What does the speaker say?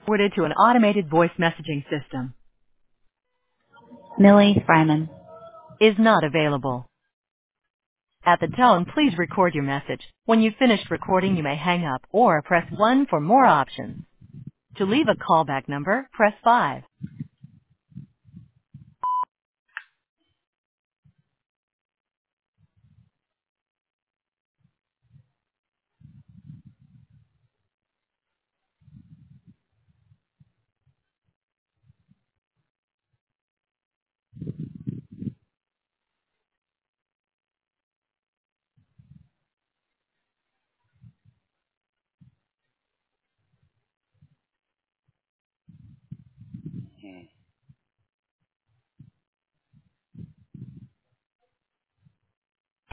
Forwarded to an automated voice messaging system. Millie Fryman. Is not available. At the tone, please record your message. When you've finished recording, you may hang up or press 1 for more options. To leave a callback number, press 5.